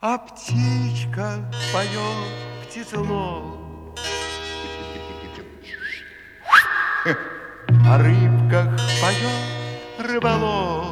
А птичка поет птицелов. О рыбках поет рыболов.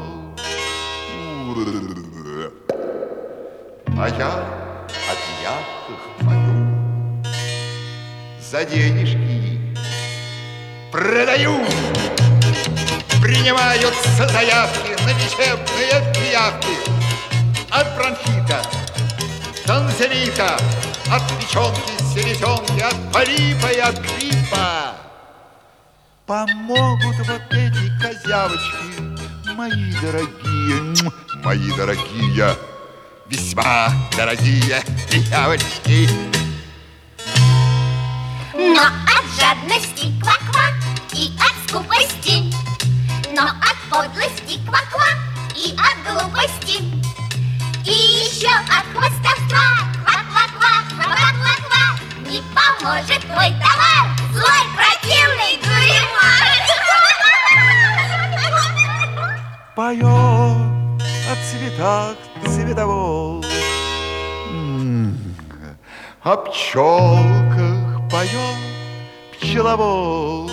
А я о пиявках пою, за денежки продаю. Принимаются заявки на лечебные пиявки. От бронхита, танзелита, от печенки, селезенки, от полипа и от гриппа. Помогут вот эти козявочки, мои дорогие, весьма дорогие пиявочки. Но от жадности ква-ква и от скупости, но от подлости ква-ква и от глупости, и еще от хвастовства ква-ква-ква, ква-ква-ква, не поможет твой товар, злой противный дуримар. Поет о цветах цветовол, о пчелках поет пчеловол.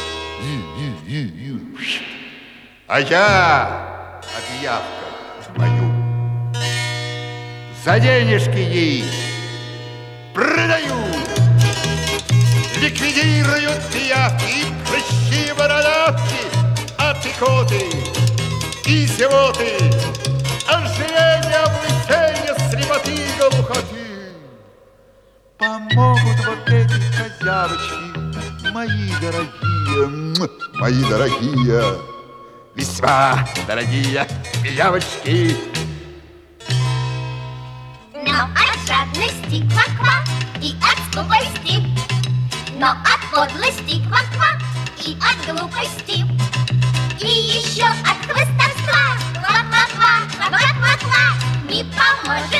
А я о пиявках пою, за денежки ей продаю. Ликвидируют пиявки, прыщи, бородавки, от икоты и зевоты, ожирения, облысения, слепоты и глухоты. Помогут вот эти козявочки, мои дорогие, весьма дорогие пиявочки. Но от жадности ква-ква и от скупости, но от подлости ква-ква и от глупости, и еще от хвостовства ква-ква-ква, ква-ква-ква, не поможет